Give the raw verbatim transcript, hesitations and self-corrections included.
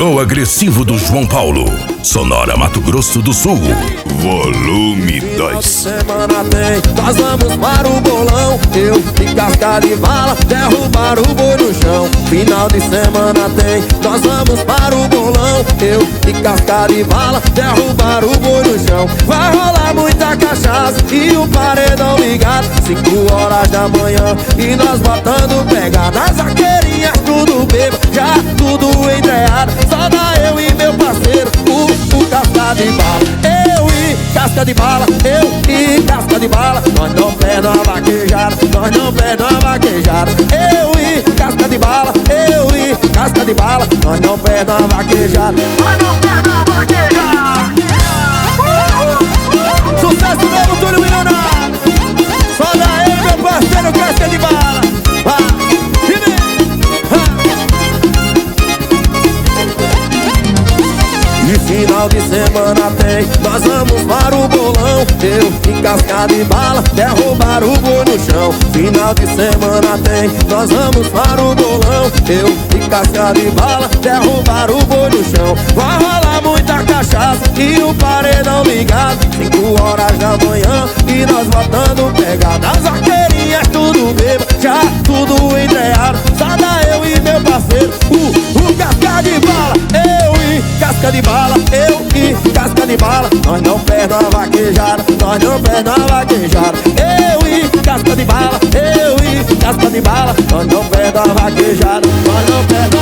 Show agressivo do João Paulo. Sonora Mato Grosso do Sul. Volume dois. Semana tem, nós vamos para o bolão. Eu e casca de bala, derrubar o boi no chão. Final de semana tem, nós vamos para o bolão. Eu e casca de bala, derrubar o boi no chão. Vai rolar muita cachaça e o paredão ligado. Cinco horas da manhã e nós botando pegada. As arqueirinhas tudo bebo, já tudo entreado. Só dá eu e meu parceiro, o, o casca de bala. Eu e casca de bala, eu e casca de bala. Nós não perdemos a vaquejada, nós não perdemos a vaquejada. Eu e casca de bala, eu e casca de bala. Nós não perdemos a vaquejada, nós não perdemos a vaquejada. Sucesso mesmo, Túlio Milionário. Só dá eu e meu parceiro, casca de bala. E final de semana tem, nós vamos para o bolão. Eu e casca de bala, derrubar o boi no chão. Final de semana tem, nós vamos para o bolão. Eu e casca de bala, derrubar o boi no chão. Vai rolar muita cachaça e o paredão ligado. Cinco horas da manhã e nós botando pegada. As arqueirinhas tudo bebo, já tudo entreado. Só dá eu e meu parceiro, o, o casca de bala. Eu e casca de bala, eu e casca de bala. Nós não perdemos a vaquejada, nós não perdemos a vaquejada. Eu e casca de bala, eu e casca de bala. Nós não perdemos a vaquejada, nós não perdemos.